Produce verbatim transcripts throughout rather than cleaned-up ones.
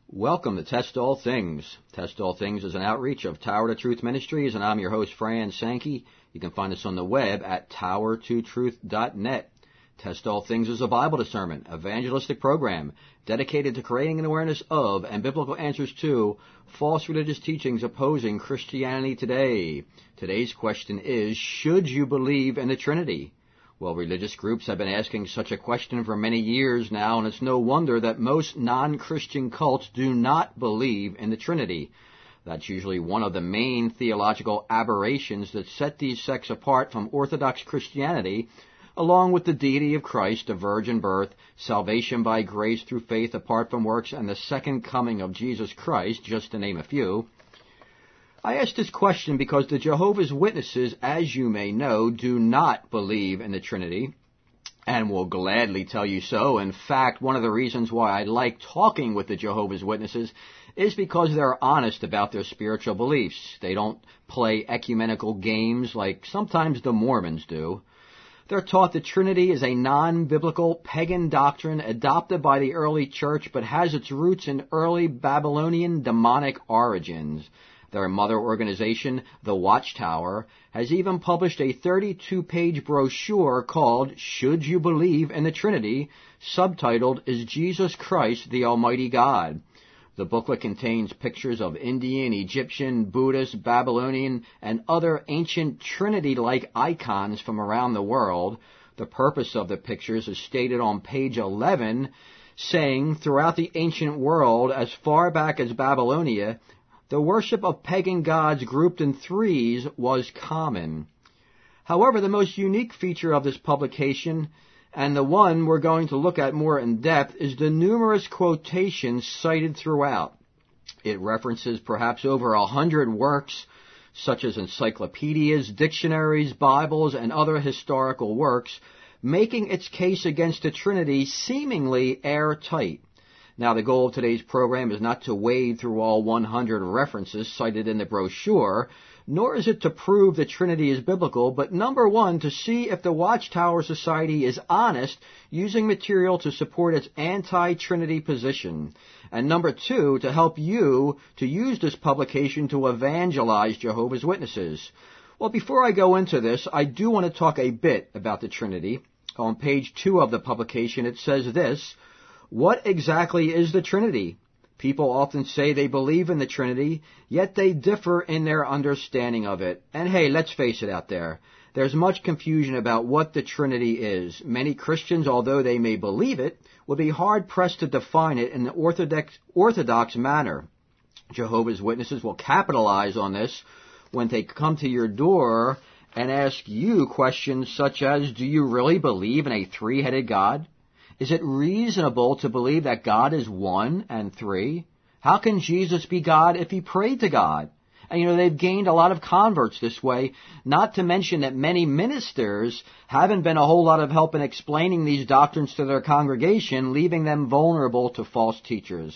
Welcome to Test All Things. Test All Things is an outreach of Tower to Truth Ministries, and I'm your host, Fran Sankey. You can find us on the web at tower to truth dot net. Test All Things is a Bible discernment, evangelistic program dedicated to creating an awareness of and biblical answers to false religious teachings opposing Christianity today. Today's question is, should you believe in the Trinity? Well, religious groups have been asking such a question for many years now, and it's no wonder that most non-Christian cults do not believe in the Trinity. That's usually one of the main theological aberrations that set these sects apart from Orthodox Christianity, along with the deity of Christ, the virgin birth, salvation by grace through faith apart from works, and the second coming of Jesus Christ, just to name a few. I ask this question because the Jehovah's Witnesses, as you may know, do not believe in the Trinity, and will gladly tell you so. In fact, one of the reasons why I like talking with the Jehovah's Witnesses is because they're honest about their spiritual beliefs. They don't play ecumenical games like sometimes the Mormons do. They're taught the Trinity is a non-biblical pagan doctrine adopted by the early church but has its roots in early Babylonian demonic origins. Their mother organization, the Watchtower, has even published a thirty-two page brochure called Should You Believe in the Trinity, subtitled Is Jesus Christ the Almighty God? The booklet contains pictures of Indian, Egyptian, Buddhist, Babylonian, and other ancient Trinity-like icons from around the world. The purpose of the pictures is stated on page eleven, saying, throughout the ancient world, as far back as Babylonia, the worship of pagan gods grouped in threes was common. However, the most unique feature of this publication, and the one we're going to look at more in depth, is the numerous quotations cited throughout. It references perhaps over a hundred works, such as encyclopedias, dictionaries, Bibles, and other historical works, making its case against the Trinity seemingly airtight. Now, the goal of today's program is not to wade through all one hundred references cited in the brochure, nor is it to prove the Trinity is biblical, but number one, to see if the Watchtower Society is honest using material to support its anti-Trinity position, and number two, to help you to use this publication to evangelize Jehovah's Witnesses. Well, before I go into this, I do want to talk a bit about the Trinity. On page two of the publication, it says this: what exactly is the Trinity? People often say they believe in the Trinity, yet they differ in their understanding of it. And hey, let's face it out there. There's much confusion about what the Trinity is. Many Christians, although they may believe it, will be hard-pressed to define it in the orthodox, orthodox manner. Jehovah's Witnesses will capitalize on this when they come to your door and ask you questions such as, do you really believe in a three-headed God? Is it reasonable to believe that God is one and three? How can Jesus be God if he prayed to God? And, you know, they've gained a lot of converts this way, not to mention that many ministers haven't been a whole lot of help in explaining these doctrines to their congregation, leaving them vulnerable to false teachers.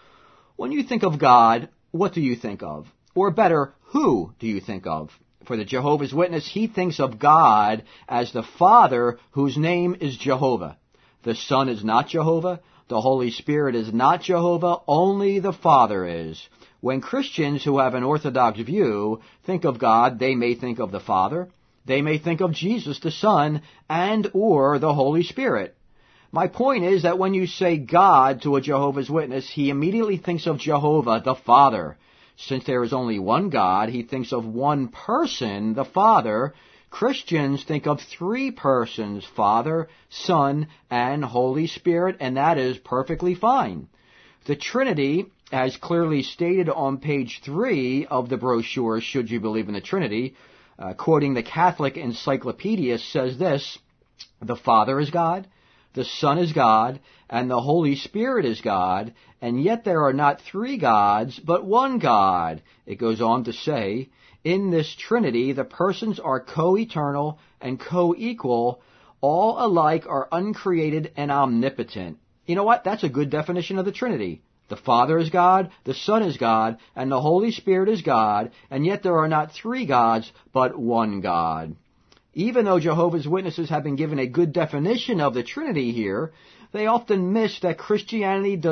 When you think of God, what do you think of? Or better, who do you think of? For the Jehovah's Witness, he thinks of God as the Father whose name is Jehovah. The Son is not Jehovah. The Holy Spirit is not Jehovah. Only the Father is. When Christians who have an orthodox view think of God, they may think of the Father. They may think of Jesus, the Son, and or the Holy Spirit. My point is that when you say God to a Jehovah's Witness, he immediately thinks of Jehovah, the Father. Since there is only one God, he thinks of one person, the Father. Christians think of three persons, Father, Son, and Holy Spirit, and that is perfectly fine. The Trinity, as clearly stated on page three of the brochure, Should You Believe in the Trinity, uh, quoting the Catholic Encyclopedia, says this: the Father is God, the Son is God, and the Holy Spirit is God, and yet there are not three gods, but one God. It goes on to say, in this Trinity, the persons are co-eternal and co-equal. All alike are uncreated and omnipotent. You know what? That's a good definition of the Trinity. The Father is God, the Son is God, and the Holy Spirit is God, and yet there are not three gods, but one God. Even though Jehovah's Witnesses have been given a good definition of the Trinity here, they often miss that Christianity does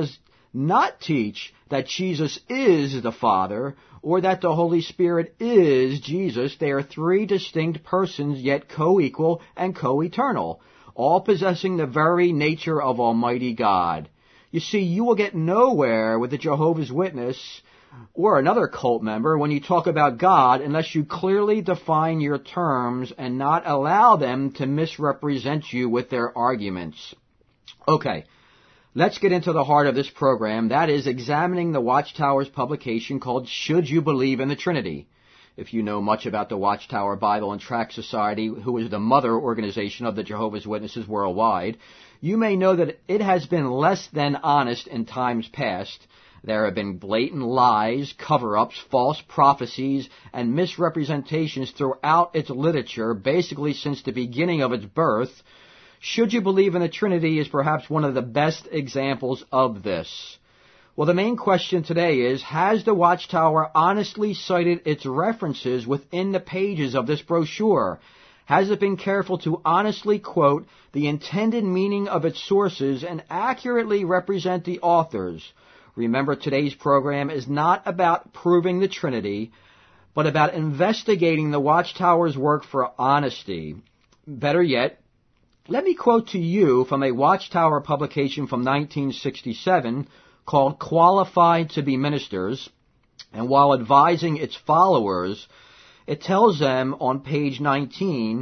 not teach that Jesus is the Father or that the Holy Spirit is Jesus. They are three distinct persons, yet co-equal and co-eternal, all possessing the very nature of Almighty God. You see, you will get nowhere with a Jehovah's Witness or another cult member when you talk about God unless you clearly define your terms and not allow them to misrepresent you with their arguments. Okay, let's get into the heart of this program. That is examining the Watchtower's publication called Should You Believe in the Trinity? If you know much about the Watchtower Bible and Tract Society, who is the mother organization of the Jehovah's Witnesses worldwide, you may know that it has been less than honest in times past. There have been blatant lies, cover-ups, false prophecies, and misrepresentations throughout its literature, basically since the beginning of its birth. Should You Believe in the Trinity is perhaps one of the best examples of this. Well, the main question today is, has the Watchtower honestly cited its references within the pages of this brochure? Has it been careful to honestly quote the intended meaning of its sources and accurately represent the authors? Remember, today's program is not about proving the Trinity, but about investigating the Watchtower's work for honesty. Better yet, let me quote to you from a Watchtower publication from nineteen sixty-seven called Qualified to be Ministers, and while advising its followers, it tells them on page nineteen,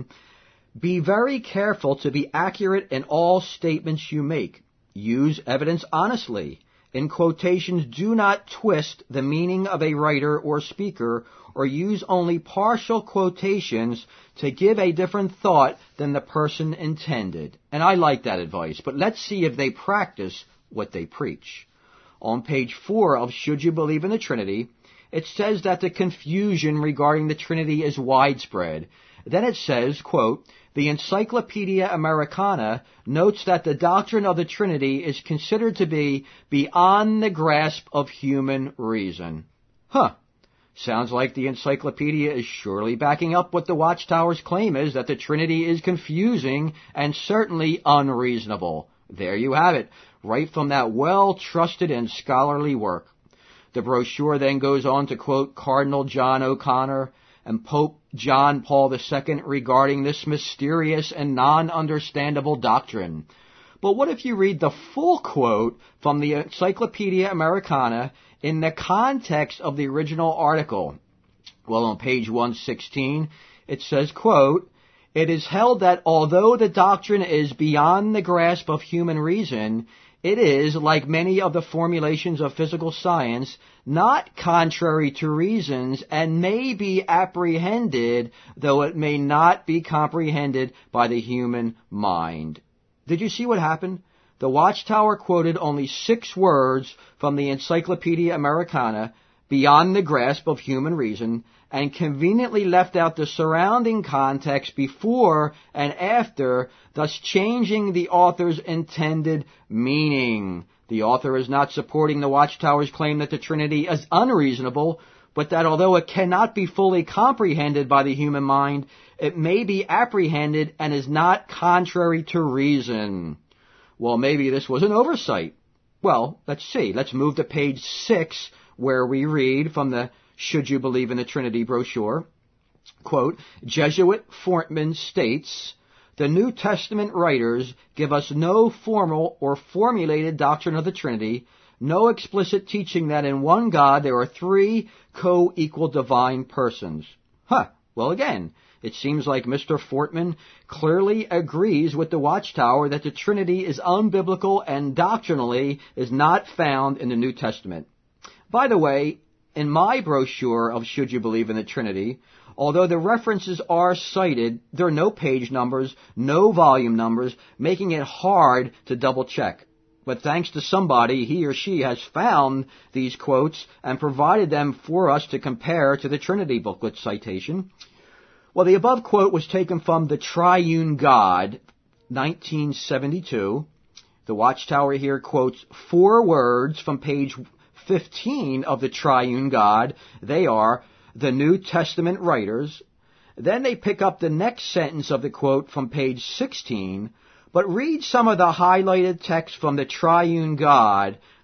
be very careful to be accurate in all statements you make. Use evidence honestly. In quotations, do not twist the meaning of a writer or speaker or use only partial quotations to give a different thought than the person intended. And I like that advice, but let's see if they practice what they preach. On page four of Should You Believe in the Trinity, it says that the confusion regarding the Trinity is widespread. Then it says, quote, the Encyclopedia Americana notes that the doctrine of the Trinity is considered to be beyond the grasp of human reason. Huh. Sounds like the Encyclopedia is surely backing up what the Watchtower's claim is, that the Trinity is confusing and certainly unreasonable. There you have it, right from that well-trusted and scholarly work. The brochure then goes on to quote Cardinal John O'Connor and Pope John Paul the Second regarding this mysterious and non-understandable doctrine. But what if you read the full quote from the Encyclopedia Americana in the context of the original article? Well, on page one sixteen, it says, quote, it is held that although the doctrine is beyond the grasp of human reason, it is, like many of the formulations of physical science, not contrary to reasons and may be apprehended, though it may not be comprehended by the human mind. Did you see what happened? The Watchtower quoted only six words from the Encyclopedia Americana, beyond the grasp of human reason, and conveniently left out the surrounding context before and after, thus changing the author's intended meaning. The author is not supporting the Watchtower's claim that the Trinity is unreasonable, but that although it cannot be fully comprehended by the human mind, it may be apprehended and is not contrary to reason. Well, maybe this was an oversight. Well, let's see. Let's move to page six, where we read from the Should You Believe in the Trinity brochure, quote, Jesuit Fortman states, the New Testament writers give us no formal or formulated doctrine of the Trinity, no explicit teaching that in one God there are three co-equal divine persons. Huh, well again, it seems like Mister Fortman clearly agrees with the Watchtower that the Trinity is unbiblical and doctrinally is not found in the New Testament. By the way, in my brochure of Should You Believe in the Trinity, although the references are cited, there are no page numbers, no volume numbers, making it hard to double check. But thanks to somebody, he or she has found these quotes and provided them for us to compare to the Trinity booklet citation. Well, the above quote was taken from The Triune God, nineteen seventy-two. The Watchtower here quotes four words from page fifteen of The Triune God. They are the New Testament writers. Then they pick up the next sentence of the quote from page sixteen, but read some of the highlighted text from The Triune God.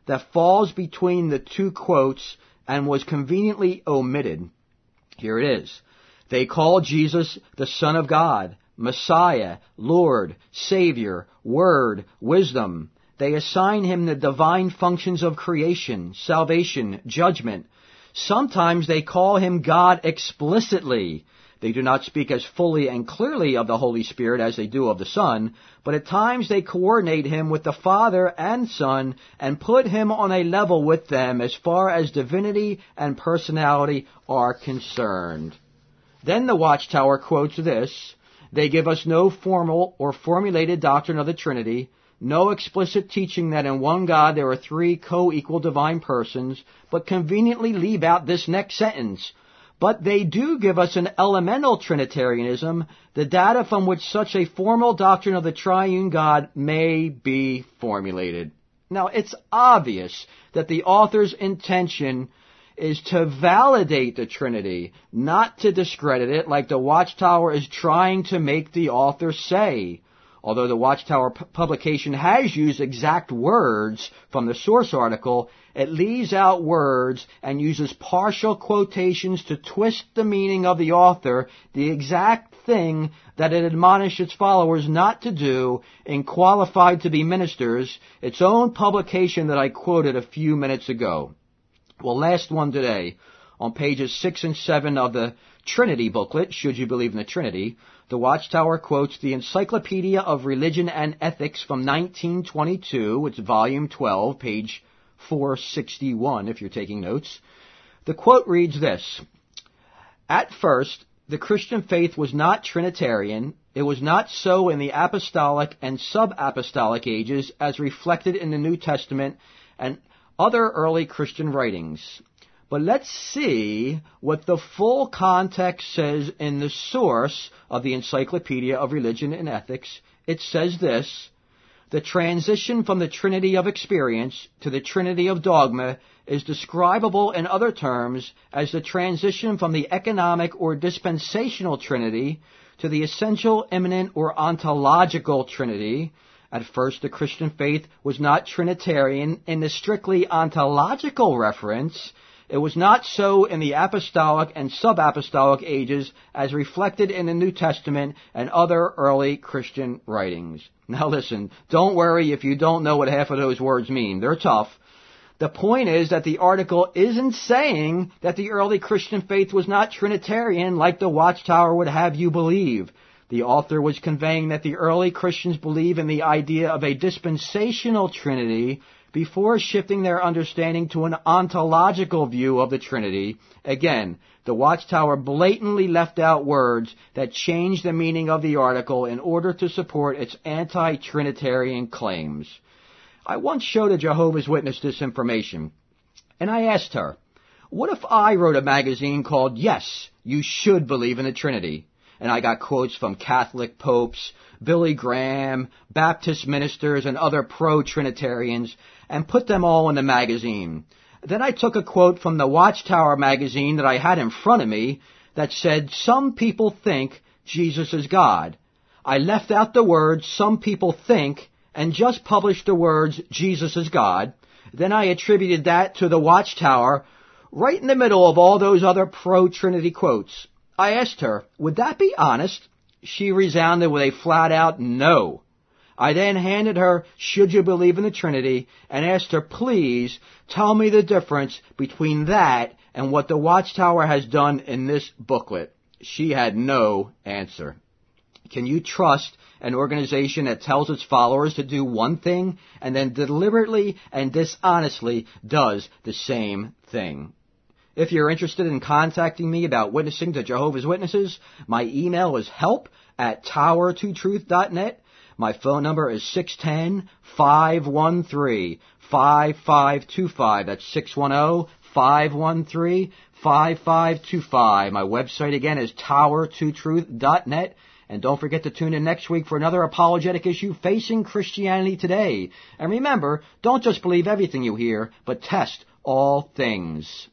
that falls between the two quotes and was conveniently omitted. Here it is. They call Jesus the Son of God, Messiah, Lord, Savior, Word, Wisdom. They assign him the divine functions of creation, salvation, judgment. Sometimes they call him God explicitly. They do not speak as fully and clearly of the Holy Spirit as they do of the Son, but at times they coordinate him with the Father and Son and put him on a level with them as far as divinity and personality are concerned. Then the Watchtower quotes this: they give us no formal or formulated doctrine of the Trinity, no explicit teaching that in one God there are three co-equal divine persons, but conveniently leave out this next sentence. But they do give us an elemental Trinitarianism, the data from which such a formal doctrine of the triune God may be formulated. Now, it's obvious that the author's intention is to validate the Trinity, not to discredit it like the Watchtower is trying to make the author say. Although the Watchtower p- publication has used exact words from the source article, it leaves out words and uses partial quotations to twist the meaning of the author, the exact thing that it admonished its followers not to do in Qualified to be Ministers, its own publication that I quoted a few minutes ago. Well, last one today. On pages six and seven of the Trinity booklet, Should You Believe in the Trinity, the Watchtower quotes the Encyclopedia of Religion and Ethics from nineteen twenty-two. It's volume twelve, page four sixty-one, if you're taking notes. The quote reads this: At first, the Christian faith was not Trinitarian. It was not so in the apostolic and sub-apostolic ages as reflected in the New Testament and other early Christian writings. But let's see what the full context says in the source of the Encyclopedia of Religion and Ethics. It says this: the transition from the Trinity of experience to the Trinity of dogma is describable in other terms as the transition from the economic or dispensational Trinity to the essential, immanent, or ontological Trinity. At first, the Christian faith was not Trinitarian in the strictly ontological reference. It was not so in the apostolic and sub-apostolic ages as reflected in the New Testament and other early Christian writings. Now listen, don't worry if you don't know what half of those words mean. They're tough. The point is that the article isn't saying that the early Christian faith was not Trinitarian like the Watchtower would have you believe. The author was conveying that the early Christians believe in the idea of a dispensational Trinity before shifting their understanding to an ontological view of the Trinity. Again, the Watchtower blatantly left out words that changed the meaning of the article in order to support its anti-Trinitarian claims. I once showed a Jehovah's Witness this information, and I asked her, what if I wrote a magazine called Yes, You Should Believe in the Trinity? And I got quotes from Catholic popes, Billy Graham, Baptist ministers, and other pro-Trinitarians, and put them all in the magazine. Then I took a quote from the Watchtower magazine that I had in front of me that said, some people think Jesus is God. I left out the words, some people think, and just published the words, Jesus is God. Then I attributed that to the Watchtower right in the middle of all those other pro-Trinity quotes. I asked her, would that be honest? She resounded with a flat-out no. I then handed her Should You Believe in the Trinity and asked her, please tell me the difference between that and what the Watchtower has done in this booklet. She had no answer. Can you trust an organization that tells its followers to do one thing and then deliberately and dishonestly does the same thing? If you're interested in contacting me about witnessing to Jehovah's Witnesses, my email is help at tower two truth dot net. My phone number is six one zero, five one three, five five two five. That's six one zero, five one three, five five two five. My website again is tower two truth dot net. And don't forget to tune in next week for another apologetic issue facing Christianity today. And remember, don't just believe everything you hear, but test all things.